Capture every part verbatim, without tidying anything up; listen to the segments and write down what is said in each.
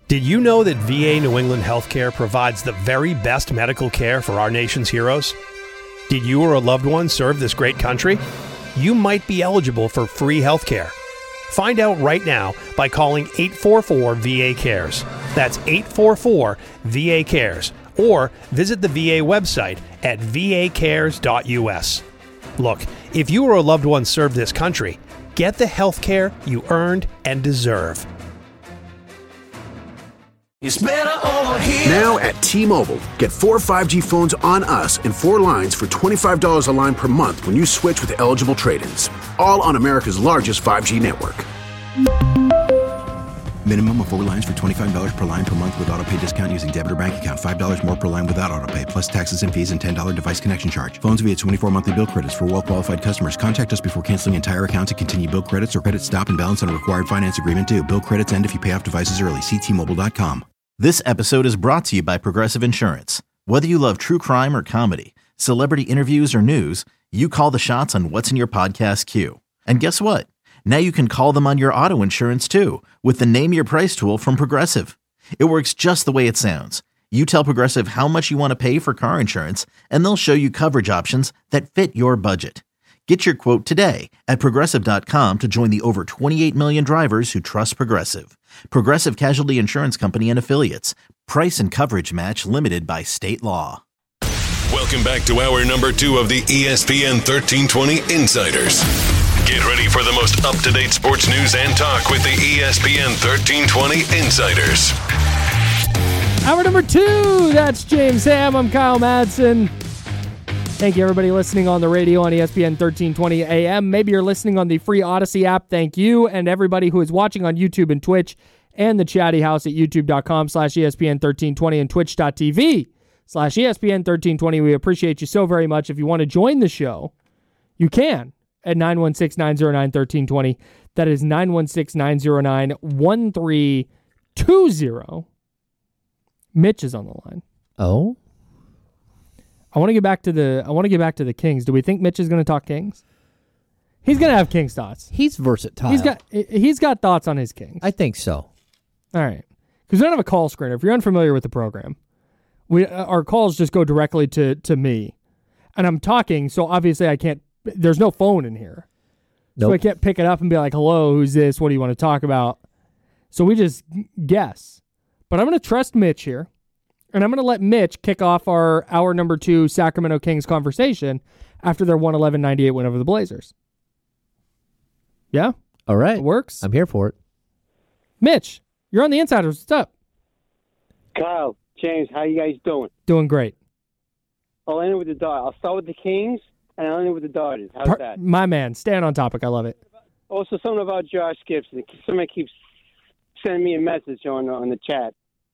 Did you know that V A New England Healthcare provides the very best medical care for our nation's heroes? Did you or a loved one serve this great country? You might be eligible for free healthcare. Find out right now by calling eight four four V A cares. That's eight four four V A cares. Or visit the V A website at v a cares dot u s. Look, if you or a loved one served this country, get the health care you earned and deserve. It's better over here. Now at T-Mobile, get four five G phones on us and four lines for twenty-five dollars a line per month when you switch with eligible trade-ins. All on America's largest five G network. Minimum of four lines for twenty-five dollars per line per month with autopay discount using debit or bank account. five dollars more per line without autopay, plus taxes and fees and ten dollars device connection charge. Phones via twenty-four monthly bill credits for well-qualified customers. Contact us before canceling entire account to continue bill credits or credit stop and balance on required finance agreement due. Bill credits end if you pay off devices early. See T Mobile dot com. This episode is brought to you by Progressive Insurance. Whether you love true crime or comedy, celebrity interviews or news, you call the shots on what's in your podcast queue. And guess what? Now you can call them on your auto insurance too with the Name Your Price tool from Progressive. It works just the way it sounds. You tell Progressive how much you want to pay for car insurance, and they'll show you coverage options that fit your budget. Get your quote today at Progressive dot com to join the over twenty-eight million drivers who trust Progressive. Progressive Casualty Insurance Company and Affiliates. Price and coverage match limited by state law. Welcome back to hour number two of the E S P N thirteen twenty Insiders. Get ready for the most up-to-date sports news and talk with the E S P N thirteen twenty Insiders. Hour number two, that's James Ham. I'm Kyle Madsen. Thank you, everybody listening on the radio on E S P N thirteen twenty A M. Maybe you're listening on the free Odyssey app. Thank you. And everybody who is watching on YouTube and Twitch and the Chatty House at youtube.com slash ESPN 1320 and twitch.tv slash ESPN 1320. We appreciate you so very much. If you want to join the show, you can at nine one six, nine zero nine, one three two zero. That is nine one six, nine zero nine, one three two zero. Mitch is on the line. Oh? I want to get back to the I want to get back to the Kings. Do we think Mitch is going to talk Kings? He's going to have Kings thoughts. He's versatile. He's got he's got thoughts on his Kings. I think so. All right. Because we don't have a call screener. If you're unfamiliar with the program, we our calls just go directly to, to me. And I'm talking, so obviously I can't there's no phone in here. Nope. So I can't pick it up and be like, hello, who's this? What do you want to talk about? So we just guess. But I'm going to trust Mitch here. And I'm going to let Mitch kick off our hour number two Sacramento Kings conversation after their one eleven ninety-eight win over the Blazers. Yeah? All right. It works? I'm here for it. Mitch, you're on the Insiders. What's up? Kyle, James, how you guys doing? Doing great. I'll end it with the Dodgers. I'll start with the Kings, and I'll end it with the Dodgers. How's Par- that? My man, staying on topic. I love it. Also, something about Josh Gibson. Somebody keeps sending me a message on, on the chat.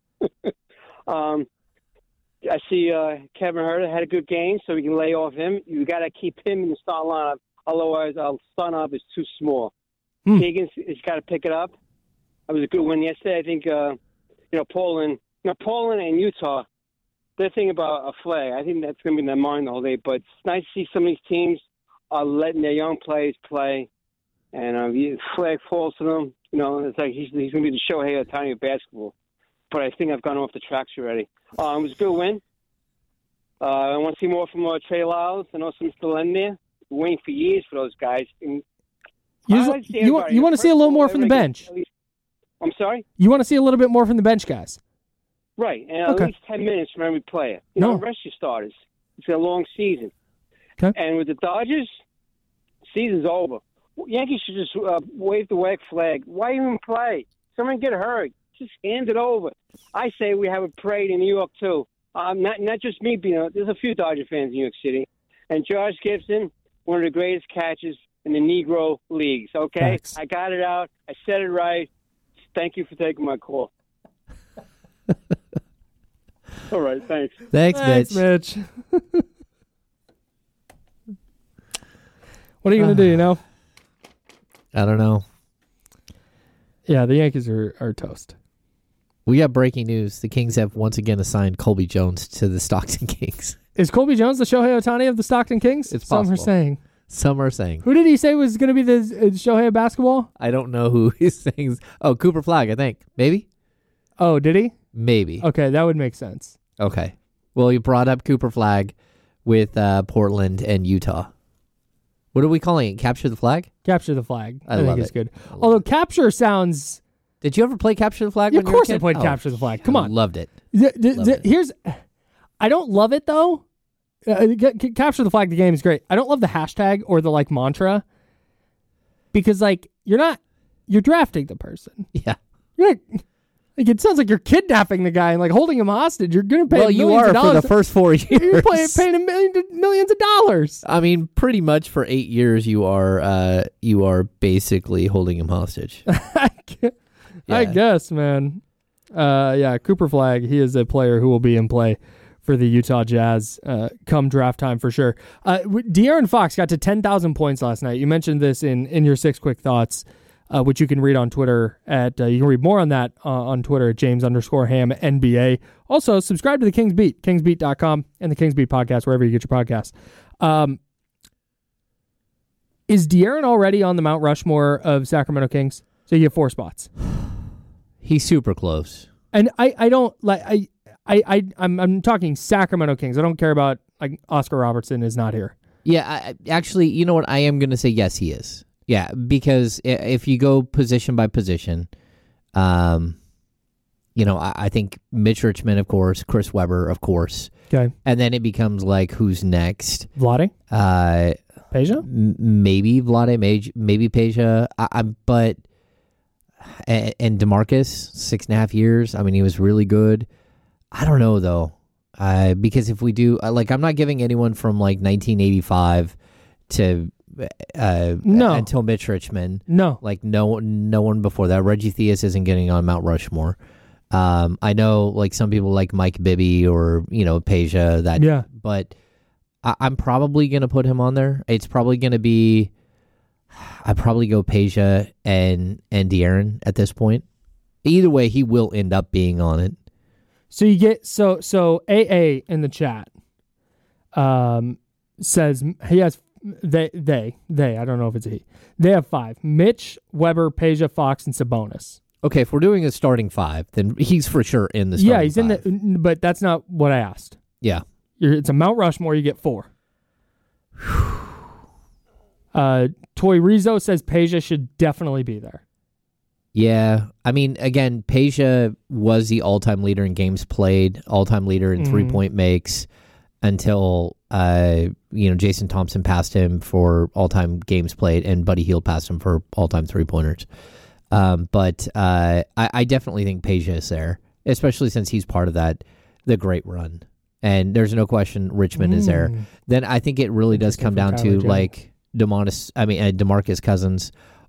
Um, I see uh, Kevin Herter had a good game, so we can lay off him. You got to keep him in the start lineup, otherwise our start lineup is too small. Hmm. Higgins has got to pick it up. That was a good win yesterday. I think uh, you know Poland, you know, Poland and Utah. They're thinking about a flag. I think that's going to be in their mind the whole day. But it's nice to see some of these teams are letting their young players play, and uh, the flag falls to them. You know, it's like he's he's going to be the Shohei Ohtani of basketball. But I think I've gone off the tracks already. Uh, it was a good win. Uh, I want to see more from uh, Trey Lyles and also Mister Lemire. We're waiting for years for those guys. And you just, you, want, you want to see a little more from the bench? Least, I'm sorry? You want to see a little bit more from the bench guys? Right, and okay. at least ten minutes from every player. You no. know, rest your starters. It's a long season. Okay. And with the Dodgers, season's over. Yankees should just uh, wave the white flag. Why even play? Someone get hurt. Just hand it over. I say we have a parade in New York, too. Um, not not just me being a, there's a few Dodger fans in New York City. And Josh Gibson, one of the greatest catchers in the Negro leagues, okay? Thanks. I got it out. I said it right. Thank you for taking my call. All right, thanks. Thanks, Thanks Mitch. Mitch. What are you going to do, you know? I don't know. Yeah, the Yankees are, are toast. We got breaking news. The Kings have once again assigned Colby Jones to the Stockton Kings. Is Colby Jones the Shohei Ohtani of the Stockton Kings? It's Some possible. are saying. Some are saying. Who did he say was going to be the uh, Shohei of basketball? I don't know who he's saying. Oh, Cooper Flagg, I think. Maybe? Oh, did he? Maybe. Okay, that would make sense. Okay. Well, you brought up Cooper Flag with uh, Portland and Utah. What are we calling it? Capture the Flag? Capture the Flag. I I, love think it's it. good. I love Although it. capture sounds... Did you ever play Capture the Flag Yeah, when of you were a course I kid? played Oh, Capture the Flag. Come I on. loved it. The, the, Loved the, it. here's... I don't love it, though. Uh, ca- ca- capture the Flag, the game is great. I don't love the hashtag or the, like, mantra. Because, like, you're not... You're drafting the person. Yeah. You're not... Like, it sounds like you're kidnapping the guy and, like, holding him hostage. You're going to pay Well, him you millions are of for dollars. the first four years. You're paying, paying him million, millions of dollars. I mean, pretty much for eight years, you are uh, you are basically holding him hostage. I gu- I Yeah. guess, man. Uh, yeah, Cooper Flag, he is a player who will be in play for the Utah Jazz uh, come draft time for sure. Uh, w- De'Aaron Fox got to ten thousand points last night. You mentioned this in, in your six quick thoughts, uh, which you can read on Twitter at, uh, you can read more on that uh, on Twitter at James underscore Ham N B A. Also, subscribe to the Kings Beat, kings beat dot com, and the Kings Beat podcast, wherever you get your podcasts. Um, is De'Aaron already on the Mount Rushmore of Sacramento Kings? So you get four spots. He's super close. And I, I don't like I I I I'm I'm talking Sacramento Kings. I don't care about like Oscar Robertson is not here. Yeah, I, I- actually, you know what? I am going to say yes, he is. Yeah, because i- if you go position by position, um, you know, I, I think Mitch Richmond, of course, Chris Webber, of course, Okay. and then it becomes like who's next? Vlade? Uh, Peja? m- maybe Vlade, maybe, maybe Peja, I, I, but and, and DeMarcus, six and a half years. I mean, he was really good. I don't know though, uh, because if we do, uh, like, I'm not giving anyone from like nineteen eighty-five to uh, No. until Mitch Richmond. No. Like no, no one before that. Reggie Theus isn't getting on Mount Rushmore. Um, I know like some people like Mike Bibby or you know Peja that, Yeah. but I, I'm probably gonna put him on there. It's probably gonna be. I'd probably go Peja and and De'Aaron at this point. Either way, he will end up being on it. So you get so so A A in the chat um says he has they they they I don't know if it's a he. They have five. Mitch, Weber, Peja, Fox, and Sabonis. Okay, if we're doing a starting five, then he's for sure in the Yeah, starting he's in five. the but that's not what I asked. Yeah. You're, it's a Mount Rushmore, you get four. uh Toy Rizzo says Peja should definitely be there. Yeah, I mean, again, Peja was the all-time leader in games played, all-time leader in Mhm. three-point makes until uh, you know Jason Thompson passed him for all-time games played, and Buddy Hield passed him for all-time three-pointers. Um, but uh, I, I definitely think Peja is there, especially since he's part of that the great run, and there's no question Richmond is there. Mm. Then I think it really does Interesting come for down Tyler to Joe. like DeMonis, I mean uh, DeMarcus Cousins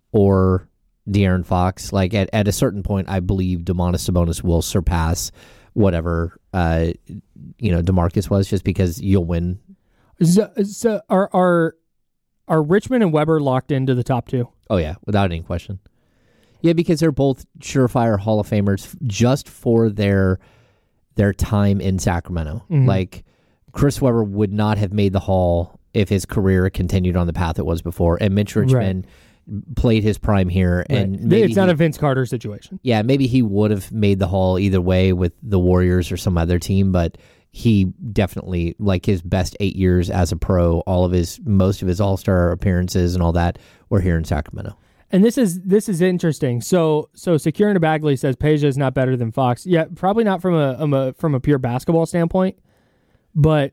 or De'Aaron Fox. Like at, at a certain point, I believe Domantas Sabonis will surpass whatever uh, you know DeMarcus was, just because you'll win. So, so are are are Richmond and Weber locked into the top two? Oh yeah, without any question. Yeah, because they're both surefire Hall of Famers just for their their time in Sacramento. Mhm. Like Chris Webber would not have made the Hall if his career continued on the path it was before, and Mitch Richmond played his prime here, and Right. maybe It's not he- a Vince Carter situation. yeah, maybe he would have made the Hall either way with the Warriors or some other team, but he definitely, like his best eight years as a pro, all of his, most of his All-Star appearances and all that were here in Sacramento. And this is this is interesting. So so Security Bagley says Peja is not better than Fox. Yeah, probably not from a, um, a from a pure basketball standpoint, but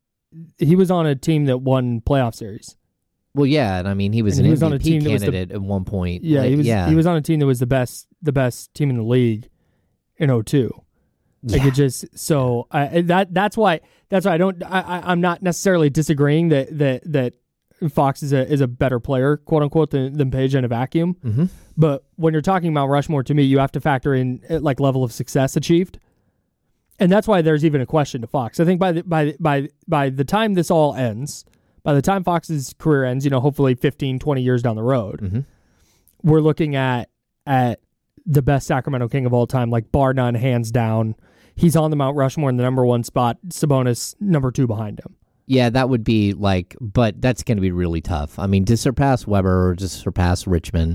he was on a team that won playoff series. Well, yeah, and I mean, he was And an he was on a M V team P that was the- candidate at one point. Yeah, Like, he was yeah. he was on a team that was the best the best team in the league in oh two. Like Yeah. it just so I that that's why that's why I don't I, I I'm not necessarily disagreeing that that that Fox is a is a better player, quote unquote, than, than Peja in a vacuum. Mm-hmm. But when you're talking about Rushmore, to me, you have to factor in uh, like level of success achieved, and that's why there's even a question to Fox. I think by the, by by by the time this all ends, by the time Fox's career ends, you know, hopefully fifteen, twenty years down the road, Mhm. we're looking at at the best Sacramento King of all time, like bar none, hands down. He's on the Mount Rushmore in the number one spot. Sabonis number two behind him. Yeah, that would be like, but that's going to be really tough. I mean, to surpass Weber or to surpass Richmond,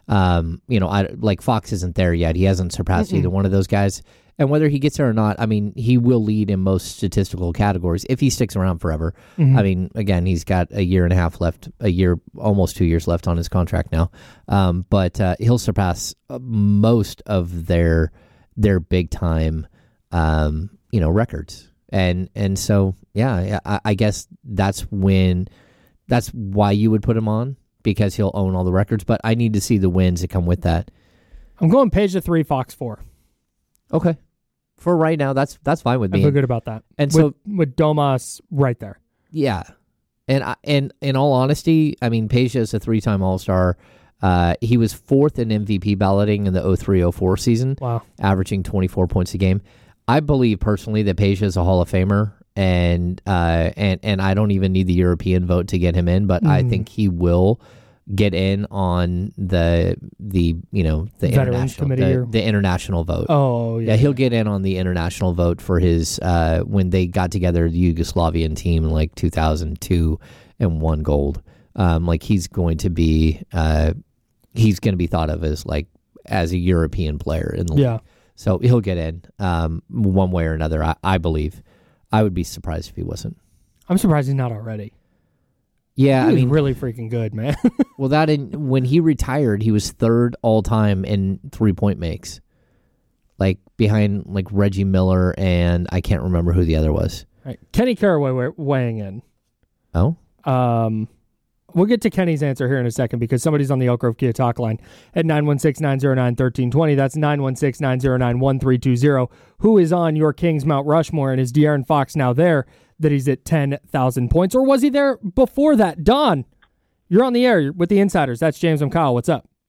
Um, you know, I, like Fox isn't there yet. He hasn't surpassed Mm-mm. either one of those guys. And whether he gets there or not, I mean, he will lead in most statistical categories if he sticks around forever. Mhm. I mean, again, he's got a year and a half left, a year, almost two years left on his contract now. Um, but uh, he'll surpass uh, most of their their big time, um, you know, records. And and so, yeah, I, I guess that's when, that's why you would put him on, because he'll own all the records. But I need to see the wins that come with that. I'm going Page to three, Fox four. Okay. For right now, that's that's fine with I me. feel good about that. And with, so, with Domas right there. yeah, and I, and in all honesty, I mean, Peja is a three-time All-Star. Uh, he was fourth in M V P balloting in the oh three oh four season. Wow, averaging twenty-four points a game. I believe personally that Peja is a Hall of Famer, and uh, and and I don't even need the European vote to get him in, but mm. I think he will get in on the the you know the Veterans international committee the, or... the international vote. Oh yeah. yeah, he'll get in on the international vote for his uh, when they got together the Yugoslavian team in like two thousand two and won gold. Um, like he's going to be uh, he's going to be thought of as like as a European player in the yeah. league. So he'll get in um, one way or another. I, I believe. I would be surprised if he wasn't. I'm surprised he's not already. Yeah, he I mean, really freaking good, man. well, that in, when he retired, he was third all time in three point makes, like behind like Reggie Miller and I can't remember who the other was. Right. Kenny Caraway weighing in. Oh, um, we'll get to Kenny's answer here in a second because somebody's on the Elk Grove Kia talk line at nine one six, nine oh nine, one three two zero. That's nine one six, nine oh nine, one three two zero. Who is on your Kings Mount Rushmore, and is De'Aaron Fox now there that he's at ten thousand points, or was he there before that? Don, you're on the air with the Insiders. That's James. I'm Kyle. What's up?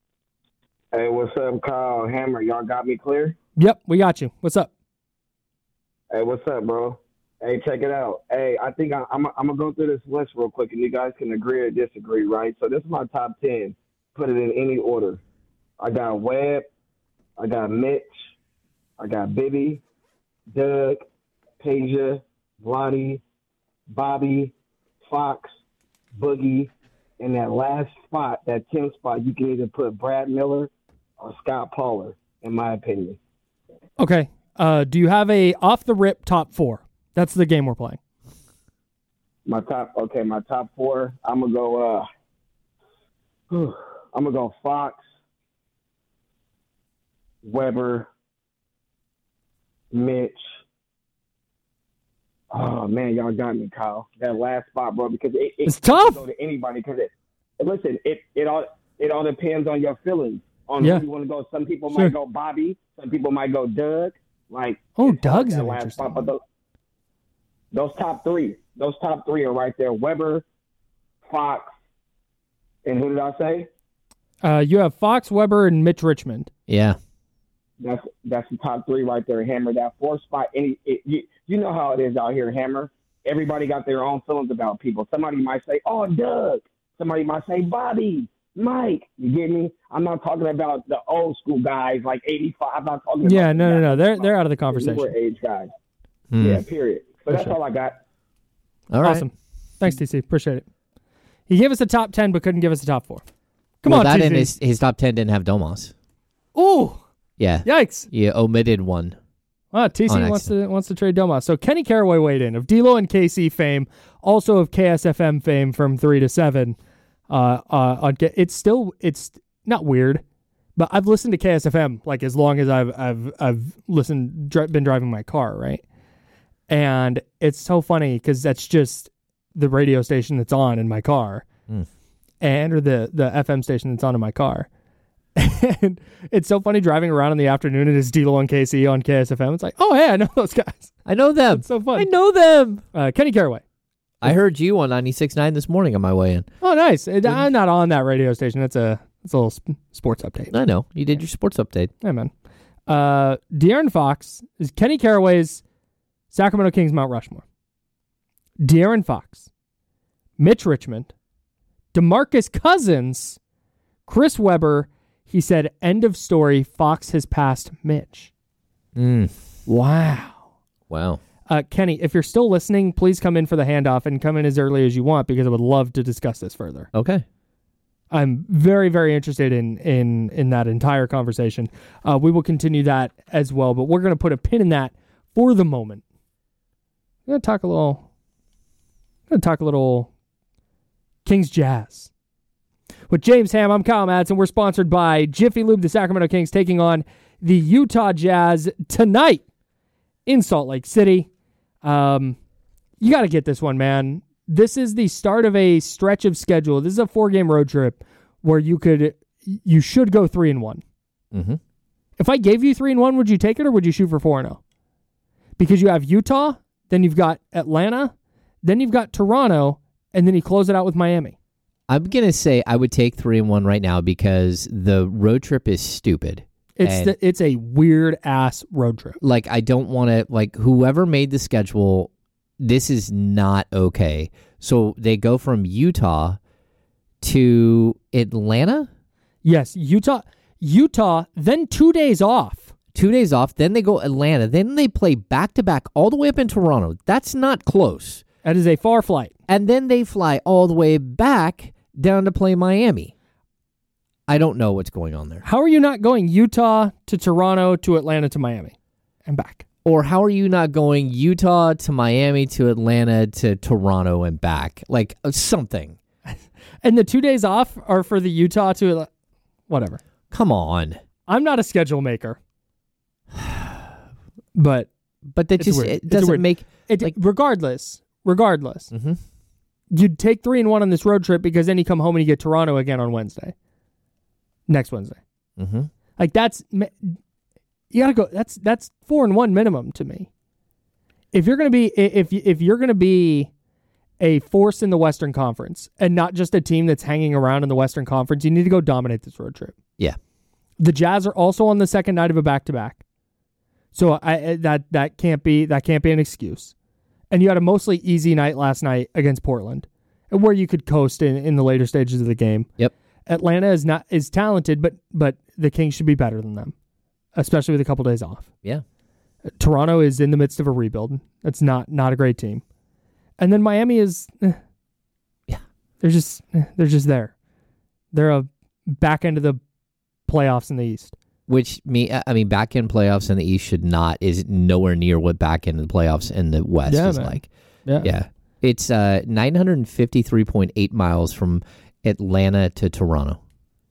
Hey, what's up, Kyle? Hammer, y'all got me clear? Yep, we got you. What's up? Hey, what's up, bro? Hey, check it out. Hey, I think I, I'm, I'm going to go through this list real quick, and you guys can agree or disagree, right? So this is my top ten. Put it in any order. I got Webb. I got Mitch. I got Bibby, Doug, Peja, Vlade, Bobby, Fox, Boogie. In that last spot, that tenth spot, you can either put Brad Miller or Scott Pollard, in my opinion. Okay. Uh, do you have a off-the-rip top four? That's the game we're playing. My top, okay, my top four, I'm going to go, uh, I'm going to go Fox, Weber, Mitch. Oh, man, y'all got me, Kyle. That last spot, bro, because it, it, it's tough. It can go to anybody because it, listen, it, it all it all depends on your feelings, on yeah. who you want to go. Some people sure. might go Bobby. Some people might go Doug. Like, oh, Doug's that an last interesting spot, but those, those top three, those top three are right there. Weber, Fox, and who did I say? Uh, you have Fox, Weber, and Mitch Richmond. Yeah. That's that's the top three right there, Hammer. That fourth spot, any it, you, you know how it is out here, Hammer. Everybody got their own feelings about people. Somebody might say, oh, Doug. Somebody might say, Bobby, Mike. You get me? I'm not talking about the old school guys like eighty-five. I'm not talking yeah, about no, no, no. They're they're out of the conversation. We're age guys. Hmm. Yeah, period. So that's sure. all I got. All right. Awesome. Thanks, T C. Appreciate it. He gave us a top ten, but couldn't give us a top four. Come well, on, that T C. in his, his top ten didn't have Domas. Ooh. Yeah. Yikes. You omitted one. Ah, T C wants to wants to trade Domas. So Kenny Caraway weighed in of D-Lo and K C fame, also of K S F M fame from three to seven. Uh, uh, on it's still it's not weird, but I've listened to K S F M like as long as I've I've I've listened dri- been driving my car, right? And it's so funny because that's just the radio station that's on in my car, mm. and or the the F M station that's on in my car. And it's so funny driving around in the afternoon and it's D-Lo and K C on K S F M. It's like, oh, hey, I know those guys. I know them. It's so fun. I know them. Uh, Kenny Caraway. I heard you on ninety-six point nine this morning on my way in. Oh, nice. It, I'm not on that radio station. That's a, that's a little sp- sports update. I know. You did your sports update. Hey, man. Uh, De'Aaron Fox is Kenny Caraway's Sacramento Kings Mount Rushmore. De'Aaron Fox, Mitch Richmond, DeMarcus Cousins, Chris Webber. He said, end of story, Fox has passed Mitch. Mm. Wow. Wow. Uh, Kenny, if you're still listening, please come in for the handoff and come in as early as you want because I would love to discuss this further. Okay. I'm very, very interested in in in that entire conversation. Uh, we will continue that as well, but we're going to put a pin in that for the moment. I'm going to talk a little. I'm going to talk a little Kings Jazz with James Ham. I'm Kyle Madsen. We're sponsored by Jiffy Lube. The Sacramento Kings taking on the Utah Jazz tonight in Salt Lake City. Um, you got to get this one, man. This is the start of a stretch of schedule. This is a four-game road trip where you could, you should go three and one. Mm-hmm. If I gave you three and one, would you take it or would you shoot for four and zero? Because you have Utah, then you've got Atlanta, then you've got Toronto, and then you close it out with Miami. I'm gonna say I would take three and one right now because the road trip is stupid. It's the, it's a weird ass road trip. Like I don't want to like whoever made the schedule. This is not okay. So they go from Utah to Atlanta? Yes, Utah, Utah, then two days off. Two days off, then they go Atlanta. Then they play back-to-back all the way up in Toronto. That's not close. That is a far flight. And then they fly all the way back down to play Miami. I don't know what's going on there. How are you not going Utah to Toronto to Atlanta to Miami and back? Or how are you not going Utah to Miami to Atlanta to Toronto and back? Like something. And the two days off are for the Utah to Atlanta. Whatever. Come on. I'm not a schedule maker. But but that just weird. it It's doesn't weird. make it like regardless. Regardless. Mm-hmm. You'd take three and one on this road trip because then you come home and you get Toronto again on Wednesday. Next Wednesday. Mm-hmm. Like that's you gotta go. That's that's four and one minimum to me. If you're gonna be if if you're gonna be a force in the Western Conference and not just a team that's hanging around in the Western Conference, you need to go dominate this road trip. Yeah. The Jazz are also on the second night of a back to back, so I that that can't be that can't be an excuse. And you had a mostly easy night last night against Portland, where you could coast in, in the later stages of the game. Yep. Atlanta is not is talented, but but the Kings should be better than them, especially with a couple days off. Yeah. Toronto is in the midst of a rebuild. That's not not a great team. And then Miami is, eh, yeah, they're just eh, they're just there. They're a back end of the playoffs in the East. Which me, I mean, back end playoffs in the East should not is nowhere near what back end of the playoffs in the West Yeah, is man. like. Yeah, Yeah, it's uh, nine hundred fifty-three point eight miles from Atlanta to Toronto.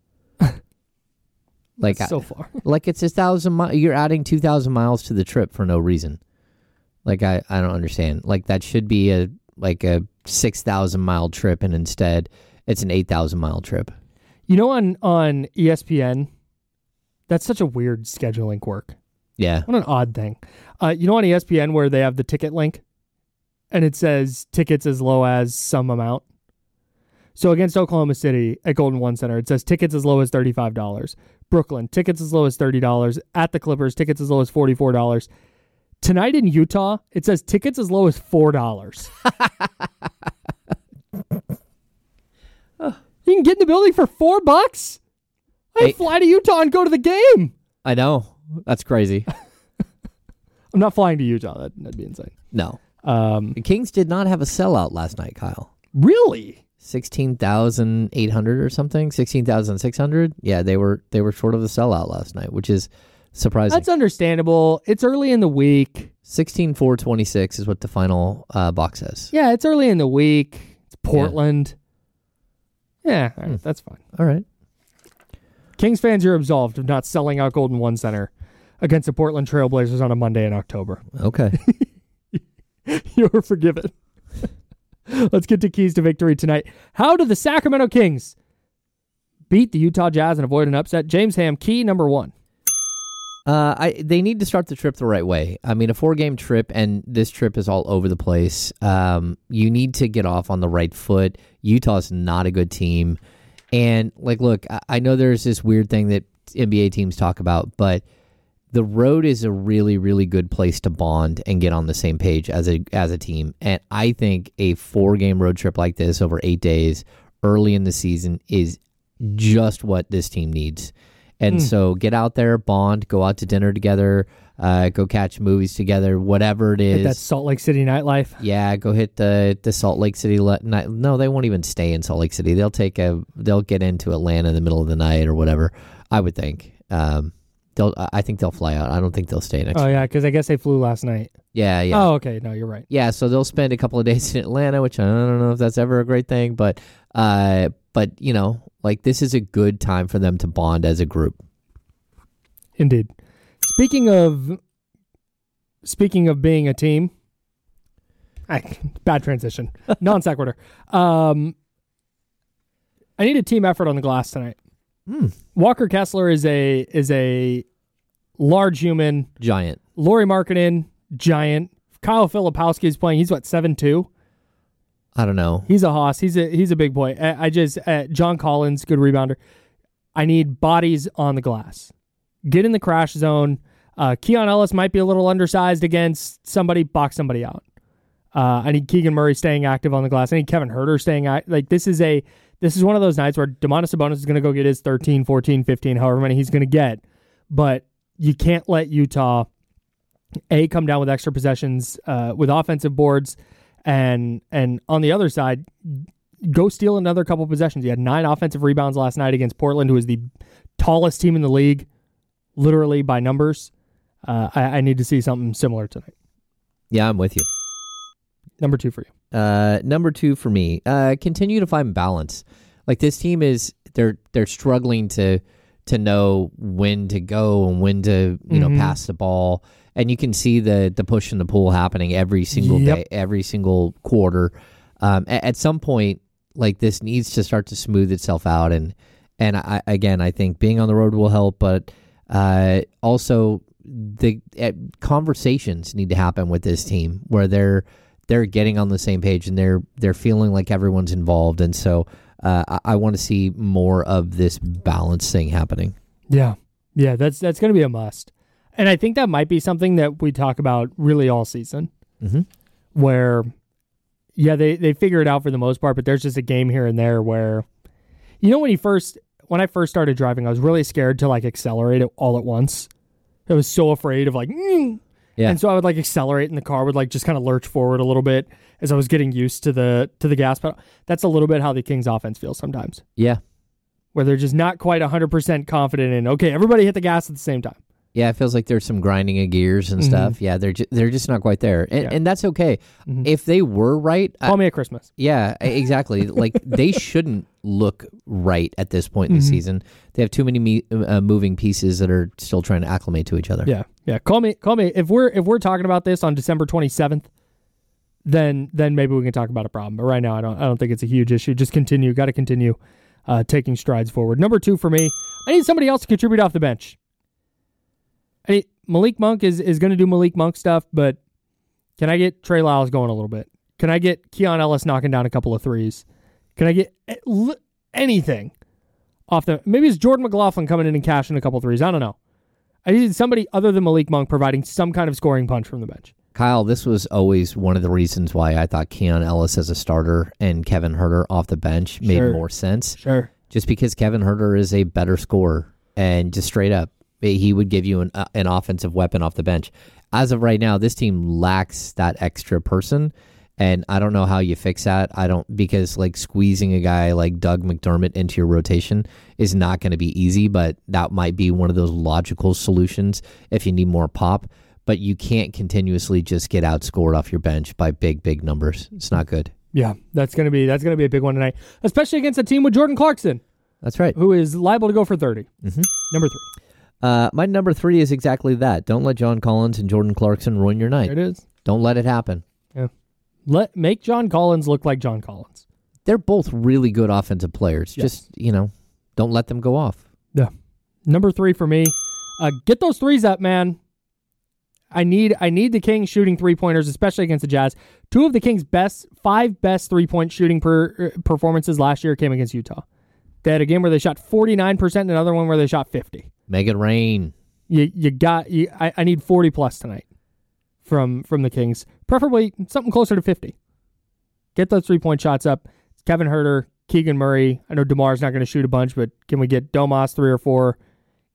Like That's so far. Like it's a thousand miles. You're adding two thousand miles to the trip for no reason. Like I, I don't understand. Like that should be a like a six thousand mile trip, and instead it's an eight thousand mile trip. You know, on on E S P N, that's such a weird scheduling quirk. Yeah, What an odd thing. Uh, you know, on E S P N where they have the ticket link, and it says tickets as low as some amount. So against Oklahoma City at Golden One Center, it says tickets as low as thirty-five dollars. Brooklyn, tickets as low as thirty dollars. At the Clippers, tickets as low as forty-four dollars. Tonight in Utah, it says tickets as low as four dollars. You can get in the building for four bucks? I Hey. fly to Utah and go to the game. I know. That's crazy. I'm not flying to Utah. That, that'd be insane. No. Um, The Kings did not have a sellout last night, Kyle. really? sixteen thousand eight hundred or something? sixteen thousand six hundred? Yeah, they were they were short of the sellout last night, which is surprising. That's understandable. It's early in the week. sixteen four twenty-six is what the final uh, box says. Yeah, it's early in the week. It's Portland. Yeah, all right, Hmm. that's fine. All right. Kings fans, you're absolved of not selling out Golden One Center against the Portland Trailblazers on a Monday in October. Okay. You're forgiven. Let's get to keys to victory tonight. How do the Sacramento Kings beat the Utah Jazz and avoid an upset? James Ham, key number one. Uh, I they need to start the trip the right way. I mean, a four-game trip, and this trip is all over the place. Um, you need to get off on the right foot. Utah's not a good team. And, like, look, I, I know there's this weird thing that N B A teams talk about, but the road is a really, really good place to bond and get on the same page as a as a team. And I think a four-game road trip like this over eight days early in the season is just what this team needs. And Mm. so get out there, bond, go out to dinner together, uh, go catch movies together, whatever it is. Hit that Salt Lake City nightlife. Yeah, go hit the the Salt Lake City. Le- night. No, they won't even stay in Salt Lake City. They'll take a. They'll get into Atlanta in the middle of the night or whatever. I would think. Um, they'll. I think they'll fly out. I don't think they'll stay next. Oh yeah, because I guess they flew last night. Yeah, yeah. Oh, okay. No, you're right. Yeah, so they'll spend a couple of days in Atlanta, which I don't know if that's ever a great thing, but uh, but you know, like this is a good time for them to bond as a group. Indeed. Speaking of speaking of being a team, I, bad transition, non sequitur. Um, I need a team effort on the glass tonight. Mm. Walker Kessler is a is a large human giant. Lauri Markkanen, giant. Kyle Filipowski is playing. He's what, seven two? I don't know. He's a hoss. He's a he's a big boy. I, I just uh, John Collins, good rebounder. I need bodies on the glass. Get in the crash zone. Uh, Keon Ellis might be a little undersized against somebody. Box somebody out. Uh, I need Keegan Murray staying active on the glass. I need Kevin Huerter staying active. Like this is a this is one of those nights where Domantas Sabonis is going to go get his thirteen, fourteen, fifteen, however many he's going to get. But you can't let Utah A, come down with extra possessions uh, with offensive boards, and and on the other side, go steal another couple possessions. You had nine offensive rebounds last night against Portland, who is the tallest team in the league, literally by numbers. Uh, I, I need to see something similar tonight. Yeah, I'm with you. Number two for you. Uh, number two for me. Uh, continue to find balance. Like this team is, they're they're struggling to to know when to go and when to you know Mhm. pass the ball. And you can see the the push and the pull happening every single Yep. day, every single quarter. Um, at, at some point, like this needs to start to smooth itself out. And and I, again, I think being on the road will help, but uh, also the uh, conversations need to happen with this team where they're they're getting on the same page and they're they're feeling like everyone's involved. And so uh, I, I want to see more of this balance thing happening. Yeah, yeah, that's that's going to be a must. And I think that might be something that we talk about really all season, mm-hmm. where, yeah, they, they figure it out for the most part, but there's just a game here and there where, you know, when you first, when I first started driving, I was really scared to like accelerate it all at once. I was so afraid of like, mm. yeah. And so I would like accelerate and the car would like just kind of lurch forward a little bit as I was getting used to the, to the gas pedal. That's a little bit how the Kings offense feels sometimes. Yeah. Where they're just not quite one hundred percent confident in, okay, everybody hit the gas at the same time. Yeah, it feels like there's some grinding of gears and Mhm. stuff. Yeah, they're ju- they're just not quite there, and, Yeah. and that's okay. Mhm. If they were right, Call I, me at Christmas. yeah, e- exactly. Like they shouldn't look right at this point in the Mhm. season. They have too many me- uh, moving pieces that are still trying to acclimate to each other. Yeah, yeah. Call me, call me. If we're if we're talking about this on December twenty-seventh, then then maybe we can talk about a problem. But right now, I don't I don't think it's a huge issue. Just continue. Got to continue uh, taking strides forward. Number two for me, I need somebody else to contribute off the bench. I need, Malik Monk is is going to do Malik Monk stuff, but can I get Trey Lyles going a little bit? Can I get Keon Ellis knocking down a couple of threes? Can I get anything off the? Maybe it's Jordan McLaughlin coming in and cashing a couple threes. I don't know. I needed somebody other than Malik Monk providing some kind of scoring punch from the bench. Kyle, this was always one of the reasons why I thought Keon Ellis as a starter and Kevin Huerter off the bench made Sure. more sense. Sure. Just because Kevin Huerter is a better scorer, and just straight up, he would give you an uh, an offensive weapon off the bench. As of right now, this team lacks that extra person, and I don't know how you fix that. I don't because like squeezing a guy like Doug McDermott into your rotation is not going to be easy, but that might be one of those logical solutions if you need more pop. But you can't continuously just get outscored off your bench by big, big numbers. It's not good. Yeah, that's gonna be that's gonna be a big one tonight, especially against a team with Jordan Clarkson, That's right. who is liable to go for thirty. Mm-hmm. Number three. Uh, my number three is exactly that. Don't let John Collins and Jordan Clarkson ruin your night. There it is. Don't let it happen. Yeah. Let make John Collins look like John Collins. They're both really good offensive players. Yes. Just, you know, don't let them go off. Yeah. Number three for me. Uh, get those threes up, man. I need I need the Kings shooting three pointers, especially against the Jazz. Two of the Kings' best five best three point shooting per, uh, performances last year came against Utah. They had a game where they shot forty-nine percent and another one where they shot fifty. Make it rain. You you got you, I, I need forty plus tonight from from the Kings. Preferably something closer to fifty. Get those three point shots up. It's Kevin Huerter, Keegan Murray. I know DeMar's not going to shoot a bunch, but can we get Domas three or four?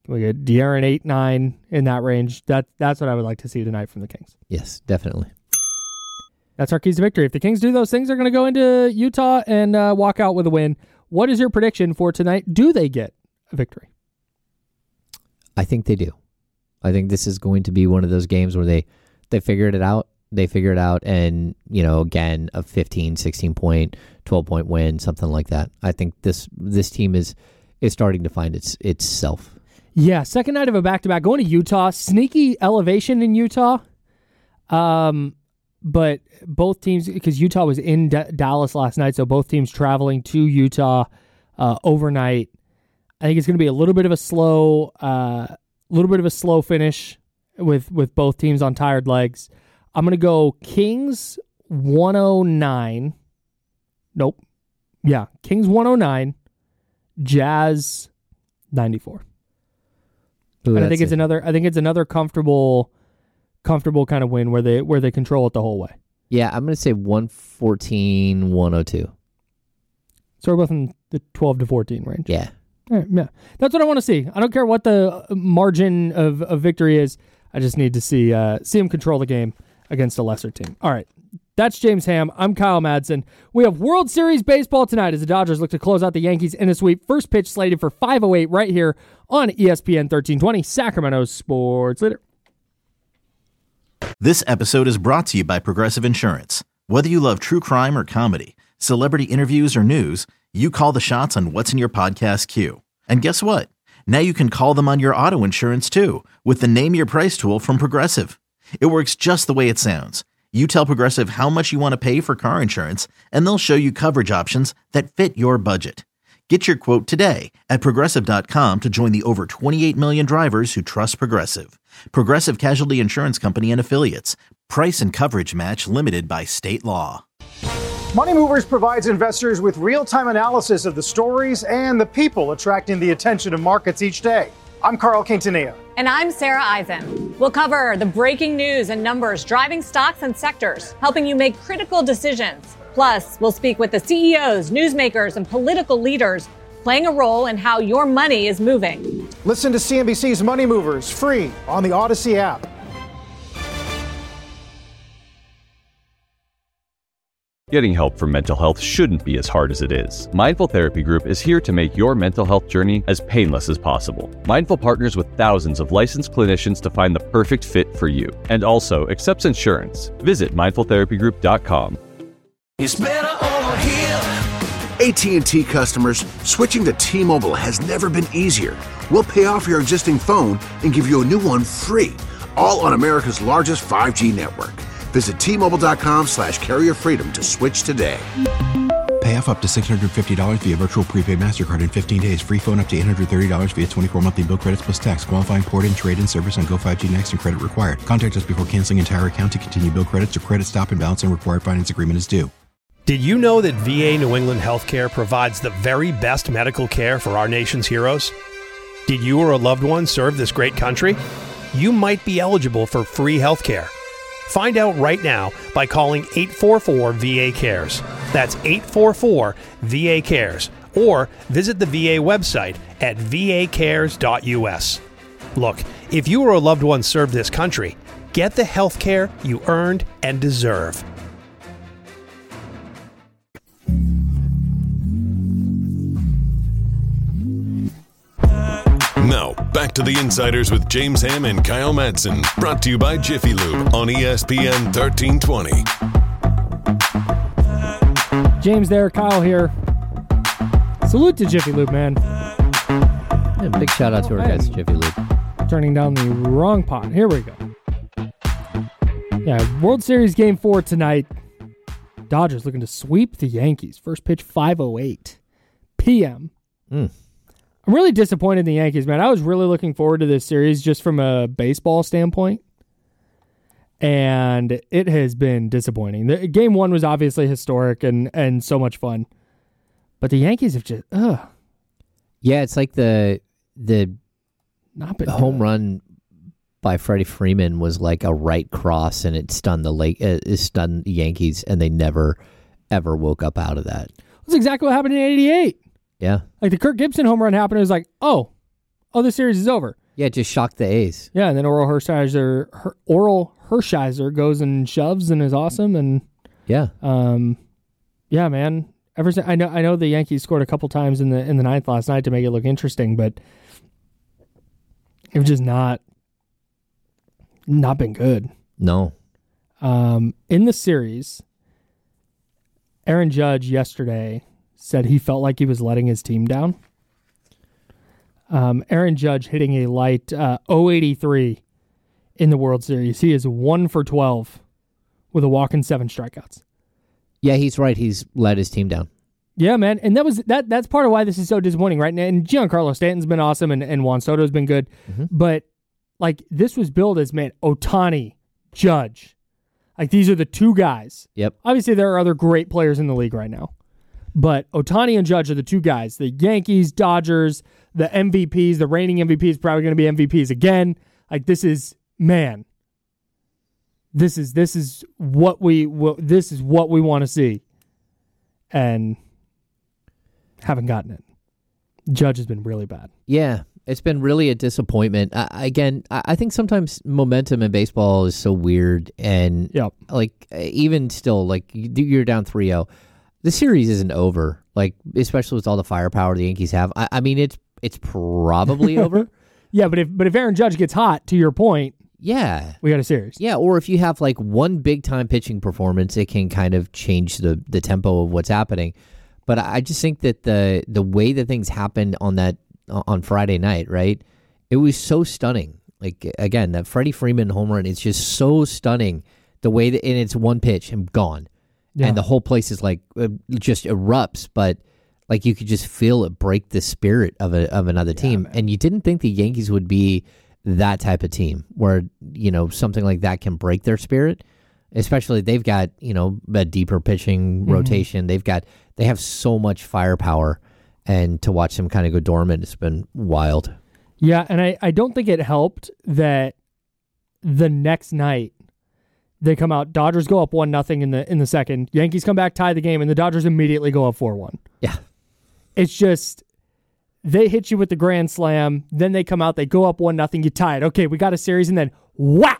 Can we get De'Aaron eight, nine in that range? That, that's what I would like to see tonight from the Kings. Yes, definitely. That's our keys to victory. If the Kings do those things, they're going to go into Utah and uh, walk out with a win. What is your prediction for tonight? Do they get a victory? I think they do. I think this is going to be one of those games where they, they figured it out. They figure it out, and, you know, again, a fifteen, sixteen point, twelve point win, something like that. I think this this team is is starting to find its itself. Yeah, second night of a back-to-back. Going to Utah. Sneaky elevation in Utah. Um, but both teams, because Utah was in D- Dallas last night, so both teams traveling to Utah uh, overnight. I think it's going to be a little bit of a slow, uh, little bit of a slow finish with with both teams on tired legs. I'm going to go Kings one oh nine. Nope. Yeah, Kings one oh nine, Jazz ninety-four. Ooh, and I think it's it. another I think it's another comfortable comfortable kind of win where they where they control it the whole way. Yeah, I'm going to say one fourteen, one oh two. So we're both in the twelve to fourteen range. Yeah. All right, yeah. That's what I want to see. I don't care what the margin of, of victory is. I just need to see uh, see them control the game against a lesser team. All right. That's James Ham. I'm Kyle Madsen. We have World Series baseball tonight as the Dodgers look to close out the Yankees in a sweep. First pitch slated for five oh eight right here on E S P N thirteen twenty, Sacramento's sports leader. This episode is brought to you by Progressive Insurance. Whether you love true crime or comedy, celebrity interviews or news, you call the shots on what's in your podcast queue. And guess what? Now you can call them on your auto insurance too with the Name Your Price tool from Progressive. It works just the way it sounds. You tell Progressive how much you want to pay for car insurance, and they'll show you coverage options that fit your budget. Get your quote today at Progressive dot com to join the over twenty-eight million drivers who trust Progressive. Progressive Casualty Insurance Company and Affiliates. Price and coverage match limited by state law. Money Movers provides investors with real-time analysis of the stories and the people attracting the attention of markets each day. I'm Carl Quintanilla. And I'm Sarah Eisen. We'll cover the breaking news and numbers driving stocks and sectors, helping you make critical decisions. Plus, we'll speak with the C E Os, newsmakers, and political leaders playing a role in how your money is moving. Listen to C N B C's Money Movers free on the Odyssey app. Getting help for mental health shouldn't be as hard as it is. Mindful Therapy Group is here to make your mental health journey as painless as possible. Mindful partners with thousands of licensed clinicians to find the perfect fit for you, and also accepts insurance. Visit mindful therapy group dot com. It's better over here. A T and T customers, switching to T-Mobile has never been easier. We'll pay off your existing phone and give you a new one free, all on America's largest five G network. Visit T-Mobile.com slash carrier freedom to switch today. Pay off up to six hundred fifty dollars via virtual prepaid MasterCard in fifteen days. Free phone up to eight hundred thirty dollars via twenty-four monthly bill credits plus tax. Qualifying port-in, trade-in service on Go five G Next and credit required. Contact us before canceling entire account to continue bill credits or credit stop and balance and required finance agreement is due. Did you know that V A New England Healthcare provides the very best medical care for our nation's heroes? Did you or a loved one serve this great country? You might be eligible for free healthcare. Find out right now by calling eight four four V A cares. That's eight four four V A cares. Or visit the V A website at v a cares dot u s. Look, if you or a loved one served this country, get the health care you earned and deserve. Now, back to the Insiders with James Ham and Kyle Madsen. Brought to you by Jiffy Lube on E S P N thirteen twenty. James there, Kyle here. Salute to Jiffy Lube, man. Yeah, big shout out to our guys, Jiffy Lube. Turning down the wrong pot. Here we go. Yeah, World Series Game four tonight. Dodgers looking to sweep the Yankees. First pitch, five oh eight p.m. Mm. I'm really disappointed in the Yankees, man. I was really looking forward to this series just from a baseball standpoint, and it has been disappointing. The, game one was obviously historic and, and so much fun, but the Yankees have just, ugh. Yeah, it's like the the Not been home good. run by Freddie Freeman was like a right cross, and it stunned the lake, uh, it stunned the Yankees, and they never, ever woke up out of that. That's exactly what happened in eighty-eight. Yeah. Like the Kirk Gibson home run happened, it was like, oh, oh, the series is over. Yeah, just shocked the A's. Yeah, and then Oral Hershiser, Her, Oral Hershiser goes and shoves and is awesome. And yeah, um, yeah, man. Ever since, I know, I know the Yankees scored a couple times in the in the ninth last night to make it look interesting, but it was just not not been good. No. Um, in the series, Aaron Judge yesterday said he felt like he was letting his team down. Um, Aaron Judge hitting a light uh, oh eighty-three in the World Series. He is one for twelve with a walk and seven strikeouts. Yeah, he's right. He's let his team down. Yeah, man, and that was that. That's part of why this is so disappointing, right? And Giancarlo Stanton's been awesome, and, and Juan Soto's been good, mm-hmm. but like this was billed as, man, Ohtani, Judge, like these are the two guys. Yep. Obviously, there are other great players in the league right now, but Ohtani and Judge are the two guys. The Yankees, Dodgers, the M V Ps, the reigning M V P is probably going to be M V Ps again. Like this is man. This is this is what we what, this is what we want to see, and haven't gotten it. Judge has been really bad. Yeah, it's been really a disappointment. Uh, again, I, I think sometimes momentum in baseball is so weird, and yep. like even still, like you're down three oh. The series isn't over. Like especially with all the firepower the Yankees have. I, I mean, it's it's probably over. Yeah, but if but if Aaron Judge gets hot, to your point. Yeah. We got a series. Yeah, or if you have like one big-time pitching performance, it can kind of change the, the tempo of what's happening. But I just think that the the way that things happened on that on Friday night, right, it was so stunning. Like, again, that Freddie Freeman home run, it's just so stunning. The way that, and it's one pitch and gone. Yeah. And the whole place is like, it just erupts, but like you could just feel it break the spirit of a of another team. Yeah, and you didn't think the Yankees would be that type of team where, you know, something like that can break their spirit, especially they've got, you know, a deeper pitching mm-hmm. rotation. They've got, they have so much firepower, and to watch them kind of go dormant, it's been wild. Yeah. And I, I don't think it helped that the next night they come out, Dodgers go up one nothing in the, in the second, Yankees come back, tie the game, and the Dodgers immediately go up four one. Yeah. It's just, they hit you with the grand slam, then they come out, they go up one nothing, you tie it. Okay, we got a series, and then whack,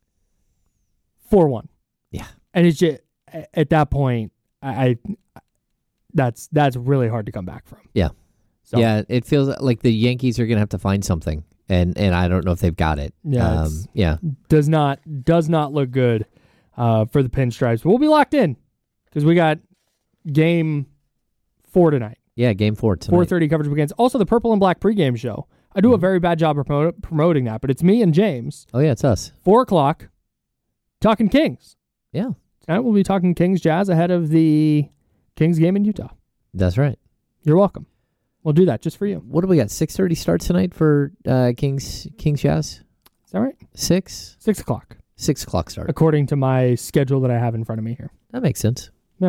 four one. Yeah, and it's just at that point, I, I that's that's really hard to come back from. Yeah, so. yeah, it feels like the Yankees are gonna have to find something, and and I don't know if they've got it. Yeah, um, yeah, does not does not look good uh, for the Pinstripes. But we'll be locked in because we got game four tonight. Yeah, game four tonight. four thirty coverage begins. Also, the Purple and Black pregame show. I do mm-hmm. a very bad job of promote, promoting that, but it's me and James. Oh, yeah, it's us. Four o'clock, talking Kings. Yeah. Tonight we'll be talking Kings Jazz ahead of the Kings game in Utah. That's right. You're welcome. We'll do that just for you. What do we got? six thirty start tonight for uh, Kings Kings Jazz? Is that right? Six? Six o'clock. Six o'clock start. According to my schedule that I have in front of me here. That makes sense. Yeah.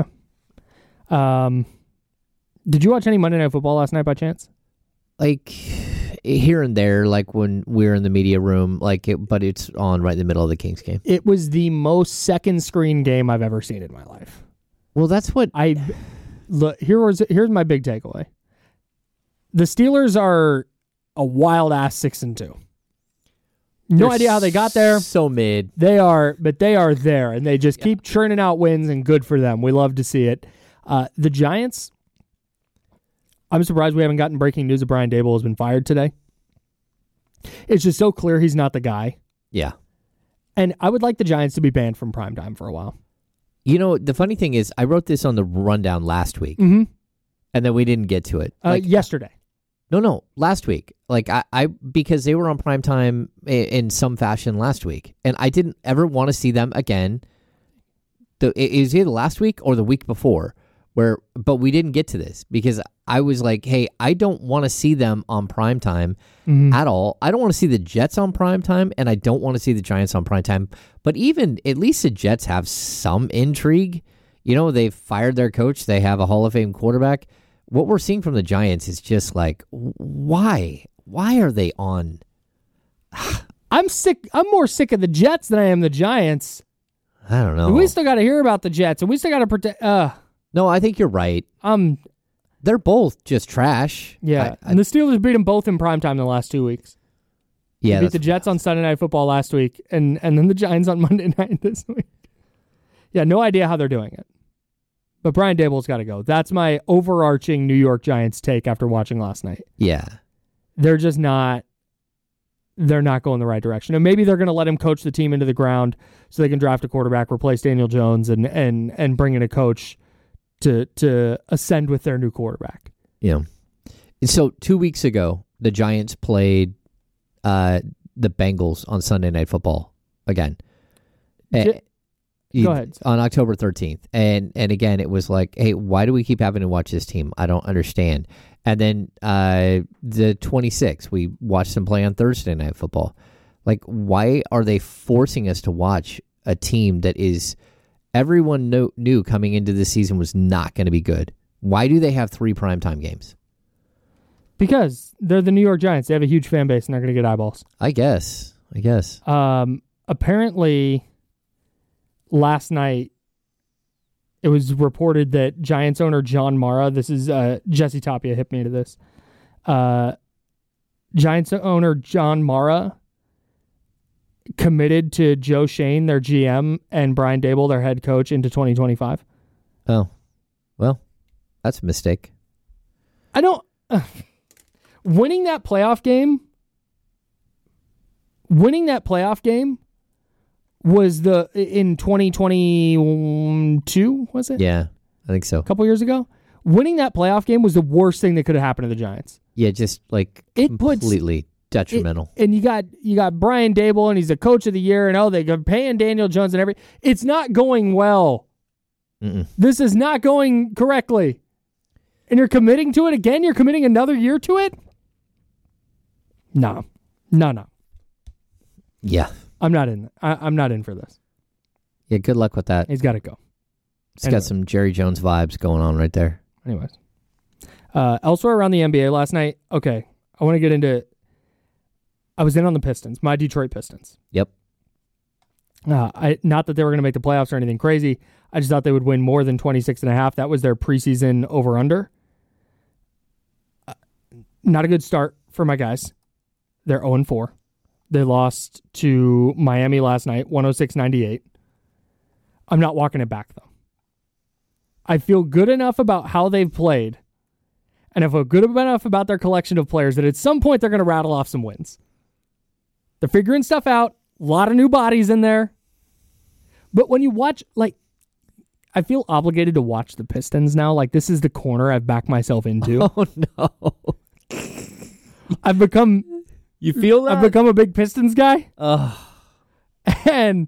Um... Did you watch any Monday Night Football last night by chance? Like here and there, like when we're in the media room, like it, but it's on right in the middle of the Kings game. It was the most second screen game I've ever seen in my life. Well, that's what I look. Here was here's my big takeaway. The Steelers are a wild ass six and two. No They're idea how they got there. So mid. They are, but they are there, and they just yeah. keep churning out wins, and good for them. We love to see it. Uh, the Giants. I'm surprised we haven't gotten breaking news that Brian Daboll has been fired today. It's just so clear he's not the guy. Yeah. And I would like the Giants to be banned from primetime for a while. You know, the funny thing is, I wrote this on the rundown last week, mm-hmm. and then we didn't get to it. Like, uh, yesterday. No, no, last week. Like I, I, because they were on primetime in some fashion last week, and I didn't ever want to see them again. The it was either last week or the week before. Where, but we didn't get to this because I was like, hey, I don't want to see them on primetime mm-hmm. at all. I don't want to see the Jets on primetime, and I don't want to see the Giants on primetime. But even, at least the Jets have some intrigue. You know, they've fired their coach. They have a Hall of Fame quarterback. What we're seeing from the Giants is just like, why? Why are they on? I'm sick. I'm more sick of the Jets than I am the Giants. I don't know. We still got to hear about the Jets, and we still got to protect... Uh, No, I think you're right. Um, they're both just trash. Yeah, I, I, and the Steelers beat them both in primetime the last two weeks. Yeah, they beat the Jets on Sunday Night Football last week, and, and then the Giants on Monday night this week. Yeah, no idea how they're doing it. But Brian Daboll's got to go. That's my overarching New York Giants take after watching last night. Yeah. They're just not they're not going the right direction. And maybe they're going to let him coach the team into the ground so they can draft a quarterback, replace Daniel Jones, and and and bring in a coach to to ascend with their new quarterback. Yeah. And so two weeks ago, the Giants played uh, the Bengals on Sunday Night Football again. J- Go ahead. On October thirteenth. And and again, it was like, hey, why do we keep having to watch this team? I don't understand. And then uh, the twenty-sixth, we watched them play on Thursday Night Football. Like, why are they forcing us to watch a team that is, everyone know, knew coming into this season was not going to be good? Why do they have three primetime games? Because they're the New York Giants. They have a huge fan base, and they're going to get eyeballs. I guess. I guess. Um, apparently, last night, it was reported that Giants owner John Mara, this is uh, Jesse Tapia hit me to this, uh, Giants owner John Mara committed to Joe Shane, their G M, and Brian Daboll, their head coach, into twenty twenty-five. Oh, well, that's a mistake. I don't... Uh, winning that playoff game, winning that playoff game was the in twenty twenty-two, was it? Yeah, I think so. A couple years ago. Winning that playoff game was the worst thing that could have happened to the Giants. Yeah, just like it completely puts, detrimental. It, and you got you got Brian Daboll, and he's the coach of the year, and oh, they're paying Daniel Jones and every. It's not going well. Mm-mm. This is not going correctly. And you're committing to it again? You're committing another year to it? No. No, no. Yeah. I'm not in. I, I'm not in for this. Yeah, good luck with that. He's got to go. It's anyway. Got some Jerry Jones vibes going on right there. Anyways. Uh, elsewhere around the N B A last night, okay, I want to get into... I was in on the Pistons, my Detroit Pistons. Yep. Uh, I Not that they were going to make the playoffs or anything crazy. I just thought they would win more than twenty-six and a half. That was their preseason over-under. Uh, not a good start for my guys. They're oh and four. They lost to Miami last night, one oh six ninety-eight. I'm not walking it back, though. I feel good enough about how they've played, and I feel good enough about their collection of players that at some point they're going to rattle off some wins. They're figuring stuff out. A lot of new bodies in there. But when you watch, like, I feel obligated to watch the Pistons now. Like, this is the corner I've backed myself into. Oh, no. I've become... You feel that? I've become a big Pistons guy. Ugh. And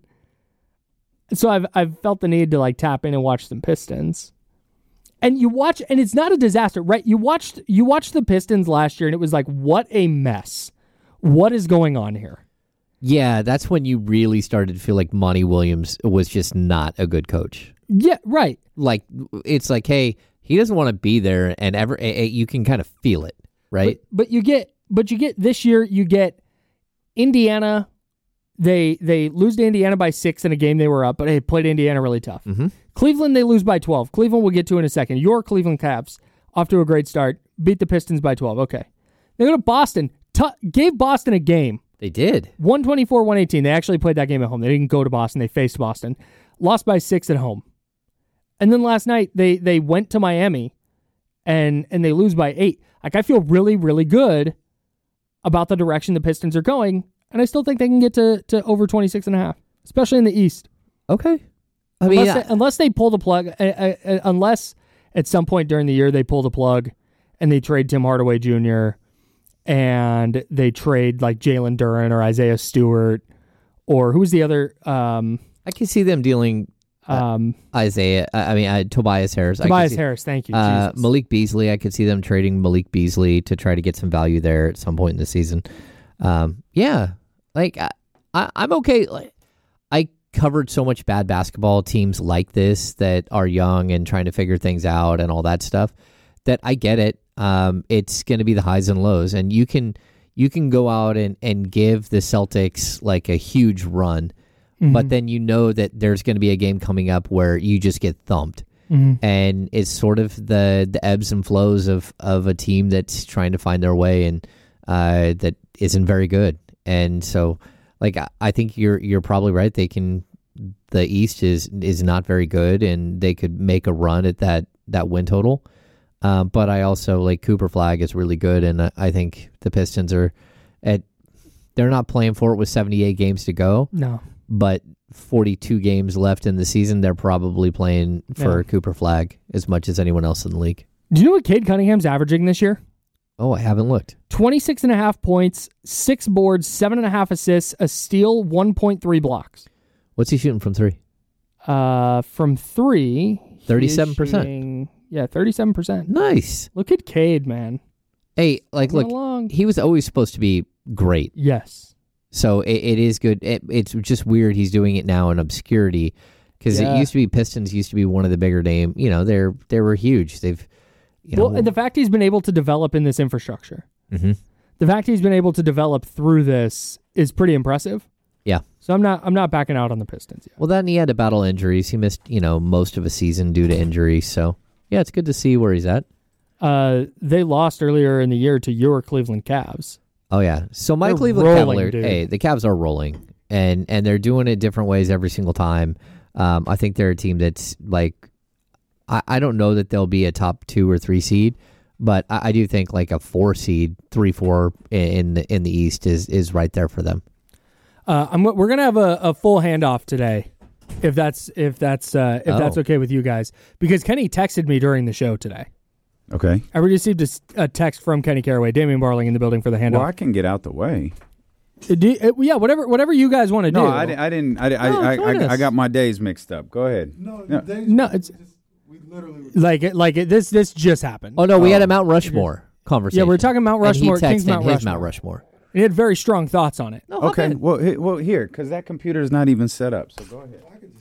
so I've I've felt the need to like tap in and watch some Pistons. And you watch, and it's not a disaster, right? You watched you watched the Pistons last year, and it was like, what a mess. What is going on here? Yeah, that's when you really started to feel like Monty Williams was just not a good coach. Yeah, right. Like, it's like, hey, he doesn't want to be there, and ever you can kind of feel it, right? But, but you get... But you get this year, you get Indiana. They they lose to Indiana by six in a game they were up, but they played Indiana really tough. Mm-hmm. Cleveland, they lose by twelve. Cleveland we'll get to in a second. Your Cleveland Cavs, off to a great start, beat the Pistons by twelve. Okay. They go to Boston, t- gave Boston a game. They did. one twenty-four one eighteen. They actually played that game at home. They didn't go to Boston. They faced Boston. Lost by six at home. And then last night, they they went to Miami, and and they lose by eight. Like, I feel really, really good about the direction the Pistons are going, and I still think they can get to, to over twenty-six and a half, especially in the East. Okay. I unless mean, they, unless they pull the plug, uh, uh, unless at some point during the year they pull the plug and they trade Tim Hardaway Junior and they trade like Jalen Duren or Isaiah Stewart, or who's the other? Um, I can see them dealing um, uh, Isaiah, I mean, uh, Tobias Harris. Tobias see, Harris, thank you. Uh, Malik Beasley, I could see them trading Malik Beasley to try to get some value there at some point in the season. Um, yeah, like I, I, I'm okay. Like, I covered so much bad basketball teams like this that are young and trying to figure things out and all that stuff that I get it. Um, it's going to be the highs and lows, and you can you can go out and, and give the Celtics like a huge run. Mm-hmm. But then you know that there's going to be a game coming up where you just get thumped. Mhm. and it's sort of the the ebbs and flows of of a team that's trying to find their way and uh, that isn't very good. And so, like, I, I think you're you're probably right. They can. The East is is not very good, and they could make a run at that that win total. Uh, but I also like Cooper Flagg is really good, and I, I think the Pistons are at. They're not playing for it with seventy-eight games to go. No, but forty-two games left in the season. They're probably playing for Yeah. Cooper Flagg as much as anyone else in the league. Do you know what Cade Cunningham's averaging this year? Oh, I haven't looked. twenty-six and a half points, six boards, seven and a half assists, a steal, one point three blocks. What's he shooting from three? Uh, from three, he is thirty-seven percent. shooting- Yeah, thirty-seven percent. Nice. Look at Cade, man. Hey, like, Moving look, along. he was always supposed to be great. Yes. So it, it is good. It, it's just weird he's doing it now in obscurity because Yeah. it used to be Pistons used to be one of the bigger name. You know, they're they were huge. They've, you know, Well, and the fact he's been able to develop in this infrastructure, Mhm. the fact he's been able to develop through this is pretty impressive. yeah. So I'm not, I'm not backing out on the Pistons yet. Well, then he had to battle injuries. He missed, you know, most of a season due to injuries. So yeah, it's good to see where he's at. Uh, they lost earlier in the year to your Cleveland Cavs. Oh yeah. So my They're Cleveland rolling, Cavaliers, dude. hey, the Cavs are rolling, and and they're doing it different ways every single time. Um, I think they're a team that's like, I, I don't know that they'll be a top two or three seed, but I, I do think like a four seed, three four in the in the East is is right there for them. Uh, I'm, we're gonna have a, a full handoff today, if that's if that's uh, if Oh. that's okay with you guys, because Kenny texted me during the show today. Okay. I received a, s- a text from Kenny Caraway, Damian Barling in the building for the handoff. Well, I can get out the way. Uh, do you- uh, yeah, whatever whatever you guys want to No, do. I, di- I didn't. I, di- No, I, join I, us. I got my days mixed up. Go ahead. No, No, it's like it, like it, this this just happened. Oh no, we had a Mount Rushmore conversation. Yeah, we we're talking Mount And he Rushmore, King's texted Mount his Rushmore. Mount Rushmore. He had very strong thoughts on it. Okay. Well, he, well, here, because that computer is not even set up. So go ahead.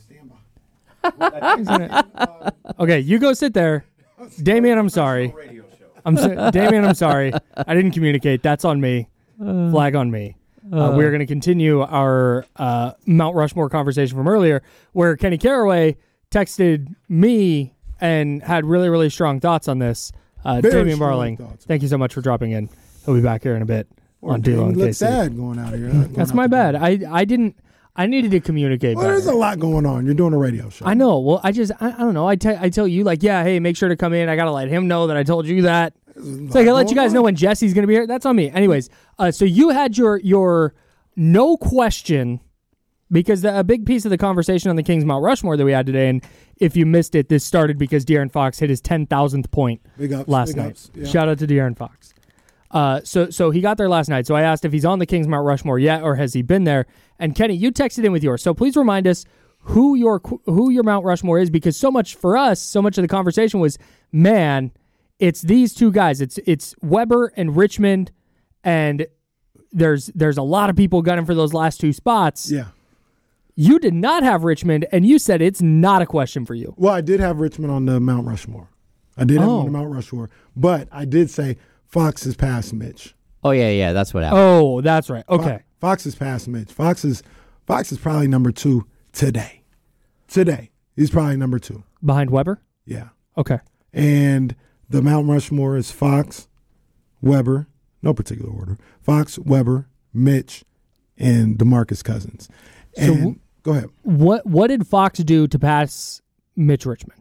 Okay, you go sit there. Damian, I'm sorry. I'm so, Damian, I'm sorry. I didn't communicate. That's on me. Flag on me. Uh, we're going to continue our uh, Mount Rushmore conversation from earlier, where Kenny Caraway texted me and had really, really strong thoughts on this. Uh, Very Damian strong Barling, thoughts. thank you so much for dropping in. He'll be back here in a bit on Damn, D-Lo you and look K C. sad going out here. Going That's out my the bad. I I didn't. I needed to communicate Well, better. there's a lot going on. You're doing a radio show. I know. Well, I just, I, I don't know. I, te- I tell you, like, yeah, hey, make sure to come in. I got to let him know that I told you that. It's like, I let you guys know when Jesse's going to be here. That's on me. Anyways, uh, so you had your, your no question, because the, a big piece of the conversation on the Kings Mount Rushmore that we had today, and if you missed it, this started because De'Aaron Fox hit his ten thousandth point Big ups, last big night. ups, yeah. Shout out to De'Aaron Fox. Uh, so so he got there last night. So I asked if he's on the Kings Mount Rushmore yet, or has he been there? And Kenny, you texted in with yours. So please remind us who your who your Mount Rushmore is, because so much for us, so much of the conversation was, man, it's these two guys. It's it's Weber and Richmond, and there's there's a lot of people gunning for those last two spots. Yeah. You did not have Richmond, and you said it's not a question for you. Well, I did have Richmond on the Mount Rushmore. I did have him Oh. on the Mount Rushmore, but I did say Fox is past Mitch. Oh yeah, yeah, that's what happened. Oh, that's right. Okay. Fo- Fox is past Mitch. Fox is Fox is probably number two today. Today, he's probably number two. Behind Weber? Yeah. Okay. And the Mount Rushmore is Fox, Weber, no particular order. Fox, Weber, Mitch, and DeMarcus Cousins. So And w- go ahead. What what did Fox do to pass Mitch Richmond?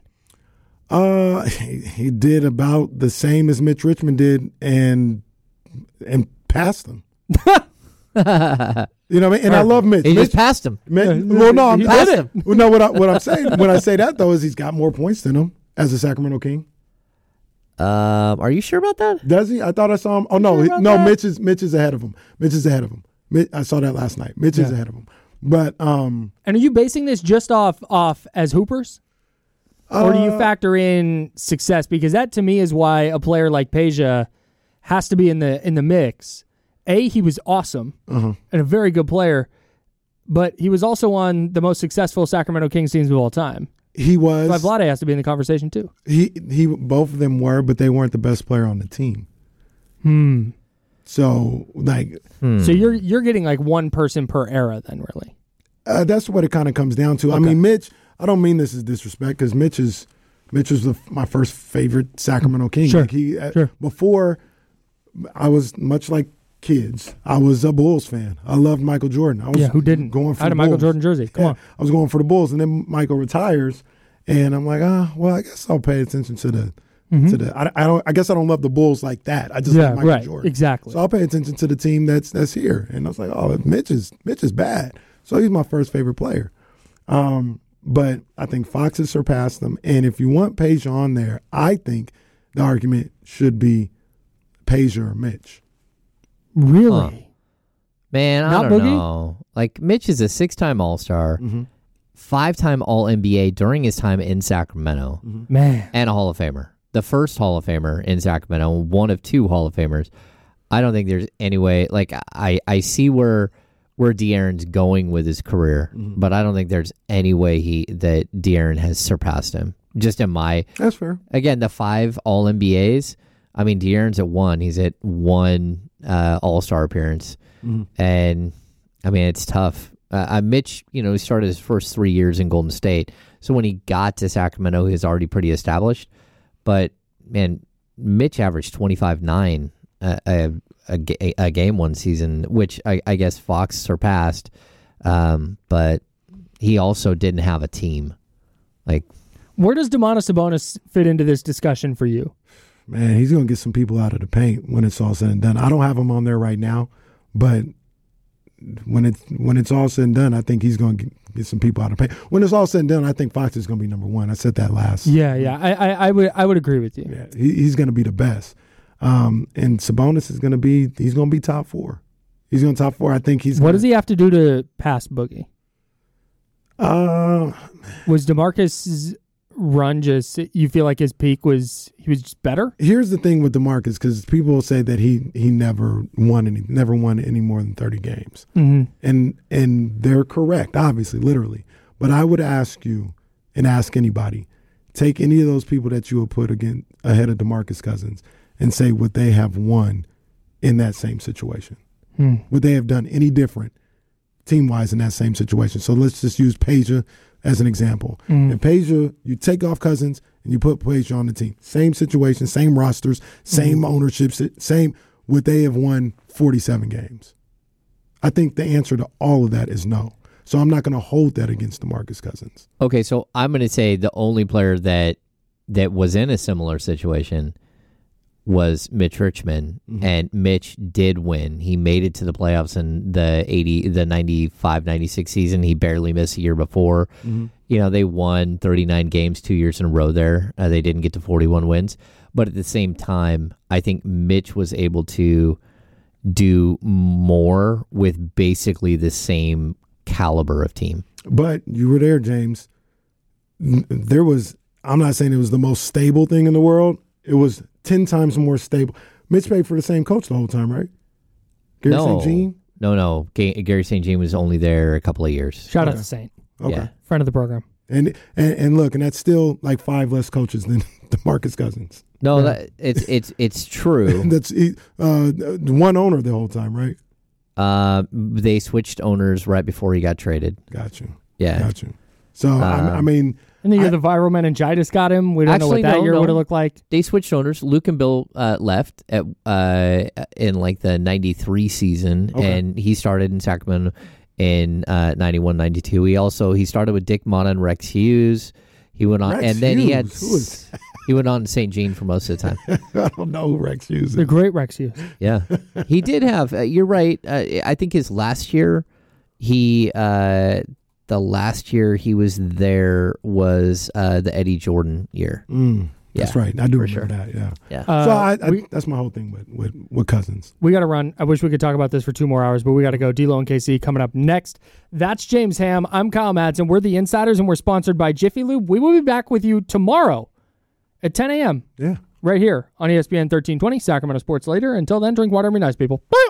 Uh, he, he did about the same as Mitch Richmond did, and and passed him. You know what I mean? And I love Mitch. He Mitch, just passed him. Mitch, well, no, I'm He passed did him. Well, no, what, I, what I'm saying when I say that though is he's got more points than him as a Sacramento King. Um, are you sure about that? Does he? I thought I saw him. Oh no, sure he- about no. that? Mitch is Mitch is ahead of him. Mitch is ahead of him. Mitch, I saw that last night. Mitch is Yeah. ahead of him. But um, And are you basing this just off off as hoopers? Or do you Uh, factor in success? Because that to me is why a player like Peja has to be in the in the mix. A, he was awesome Uh-huh. and a very good player, but he was also on the most successful Sacramento Kings teams of all time. he was. But Vlade has to be in the conversation too. He he. Both of them were, but they weren't the best player on the team. Hmm. So like, So you're you're getting like one person per era then, really. uh, that's what it kind of comes down to. I Okay. mean, Mitch. I don't mean this as disrespect because Mitch is Mitch was the, my first favorite Sacramento King. Sure. Like he, uh, Sure. Before, I was much like kids. I was a Bulls fan. I loved Michael Jordan. I was Yeah, who didn't? Going for I had the a Michael Bulls. Jordan jersey. Come Yeah, on. I was going for the Bulls, and then Michael retires, and I'm like, ah, well, I guess I'll pay attention to the Mhm. to the. I, I don't. I guess I don't love the Bulls like that. I just Yeah, love Michael right. Jordan. Exactly. So I'll pay attention to the team that's that's here, and I was like, oh, Mitch is Mitch is bad. So he's my first favorite player. Um, but I think Fox has surpassed them, and if you want Peja on there, I think the argument should be Peja or Mitch. Really? Huh. Man, I Not don't Boogie? know. Like, Mitch is a six-time All-Star, Mm-hmm. five-time All-N B A during his time in Sacramento, Mm-hmm. Man. and a Hall of Famer. The first Hall of Famer in Sacramento, one of two Hall of Famers. I don't think there's any way. Like, I, I see where where De'Aaron's going with his career, Mm-hmm. but I don't think there's any way he that De'Aaron has surpassed him. Just in my That's fair. again, the five All N B As. I mean, De'Aaron's at one. He's at one uh, All Star appearance, Mm-hmm. and I mean, it's tough. Uh, uh, Mitch, you know, he started his first three years in Golden State, so when he got to Sacramento, he was already pretty established. But man, Mitch averaged twenty-five nine a, a, a, ga- a game one season, which I, I guess Fox surpassed. Um, but he also didn't have a team. Like, Where does Domantas Sabonis fit into this discussion for you? Man, he's going to get some people out of the paint when it's all said and done. I don't have him on there right now, but when it's when it's all said and done, I think he's going to get, get some people out of the paint. When it's all said and done, I think Fox is going to be number one. I said that last. Yeah, yeah. I, I, I would I would agree with you. Yeah, he, he's going to be the best. Um, and Sabonis is going to be he's going to be top four. He's going to top four. I think he's. What gonna, does he have to do to pass Boogie? Uh, Was DeMarcus' run just, you feel like his peak was, he was just better? Here's the thing with DeMarcus, because people say that he he never won any never won any more than thirty games, Mhm. and and they're correct, obviously, literally. But I would ask you, and ask anybody, take any of those people that you would put again ahead of DeMarcus Cousins, and say would they have won in that same situation? Hmm. Would they have done any different team wise in that same situation? So let's just use Peja as an example. Mm. And Peja, you take off Cousins and you put Peja on the team. Same situation, same rosters, same Mm-hmm. ownership, same. Would they have won forty-seven games? I think the answer to all of that is no. So I'm not going to hold that against DeMarcus Cousins. okay, so I'm going to say the only player that that was in a similar situation was Mitch Richmond, Mm-hmm. and Mitch did win. He made it to the playoffs in the eighty, the ninety-five ninety-six season. He barely missed a year before. Mhm. You know, they won thirty-nine games two years in a row there. Uh, they didn't get to forty-one wins. But at the same time, I think Mitch was able to do more with basically the same caliber of team. But you were there, James. N- There was, I'm not saying it was the most stable thing in the world. It was ten times more stable. Mitch played for the same coach the whole time, right? Gary no, Saint Jean? no, no. Ga- Gary Saint Jean was only there a couple of years. Shout out Okay. to Saint. Okay. Yeah. Friend of the program. And, and and look, and that's still like five less coaches than DeMarcus Cousins. No, that, it's it's it's true. That's uh, one owner the whole time, right? Uh, they switched owners right before he got traded. Got you. Yeah. Got you. So I, I Um, mean, And the year I- the viral meningitis got him. We don't know Actually, what that no, year no. would have looked like. They switched owners. Luke and Bill uh, left at uh, in like the ninety-three season, Okay. and he started in Sacramento in uh, ninety-one ninety-two. He also he started with Dick Motta and Rex Hughes. He went on, Rex and then he had Hughes? Who is- he went on to Saint Jean for most of the time. I don't know who Rex Hughes is. The great Rex Hughes. Yeah, he did have. Uh, you're right. Uh, I think his last year, he uh, the last year he was there was uh, the Eddie Jordan year. Mm, that's Yeah, right. I do for remember sure. that. Yeah. Yeah. so Uh, I, I, we- that's my whole thing with, with, with Cousins. We got to run. I wish we could talk about this for two more hours, but we got to go. D-Lo and K C coming up next. That's James Ham. I'm Kyle Madsen. We're the Insiders, and we're sponsored by Jiffy Lube. We will be back with you tomorrow at ten a.m. Yeah. right here on E S P N thirteen twenty, Sacramento Sports Later. Until then, drink water and be nice, people. Bye.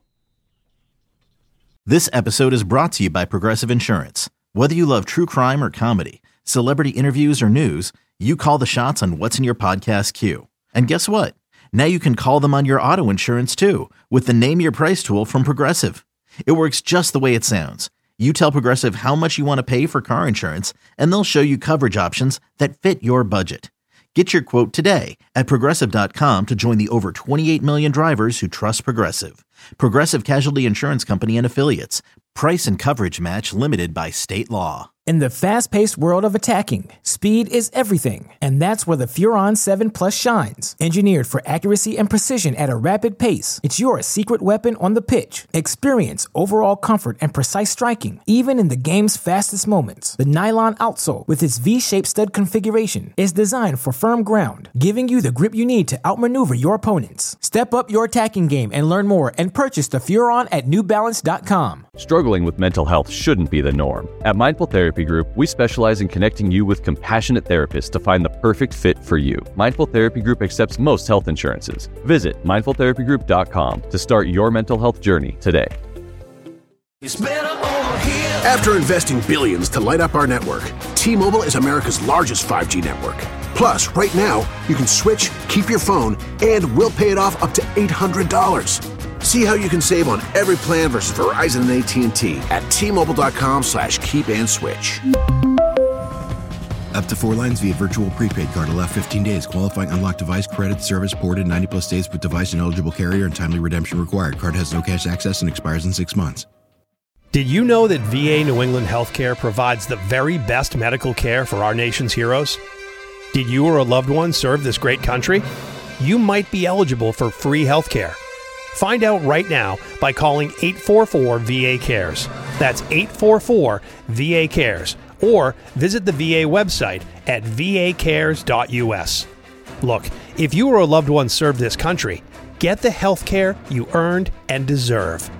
This episode is brought to you by Progressive Insurance. Whether you love true crime or comedy, celebrity interviews or news, you call the shots on what's in your podcast queue. And guess what? Now you can call them on your auto insurance too with the Name Your Price tool from Progressive. It works just the way it sounds. You tell Progressive how much you want to pay for car insurance, and they'll show you coverage options that fit your budget. Get your quote today at Progressive dot com to join the over twenty-eight million drivers who trust Progressive. Progressive Casualty Insurance Company and Affiliates. Price and coverage match limited by state law. In the fast-paced world of attacking, speed is everything, and that's where the Furon seven Plus shines. Engineered for accuracy and precision at a rapid pace, it's your secret weapon on the pitch. Experience overall comfort and precise striking, even in the game's fastest moments. The nylon outsole, with its V-shaped stud configuration, is designed for firm ground, giving you the grip you need to outmaneuver your opponents. Step up your attacking game and learn more and purchase the Furon at New Balance dot com. Struggling with mental health shouldn't be the norm. At Mindful Therapy Group, we specialize in connecting you with compassionate therapists to find the perfect fit for you. Mindful Therapy Group accepts most health insurances. Visit mindful therapy group dot com to start your mental health journey today. It's better over here. After investing billions to light up our network, T-Mobile is America's largest five G network. Plus, right now, you can switch, keep your phone, and we'll pay it off up to eight hundred dollars. See how you can save on every plan versus Verizon and A T and T at T-Mobile dot com slash keep and switch. Up to four lines via virtual prepaid card. Allow fifteen days. Qualifying unlocked device credit service ported ninety plus days with device and eligible carrier and timely redemption required. Card has no cash access and expires in six months. Did you know that V A New England Healthcare provides the very best medical care for our nation's heroes? Did you or a loved one serve this great country? You might be eligible for free healthcare. Find out right now by calling eight four four V A cares. That's eight four four V A cares. Or visit the V A website at v a cares dot u s. Look, if you or a loved one served this country, get the health care you earned and deserve.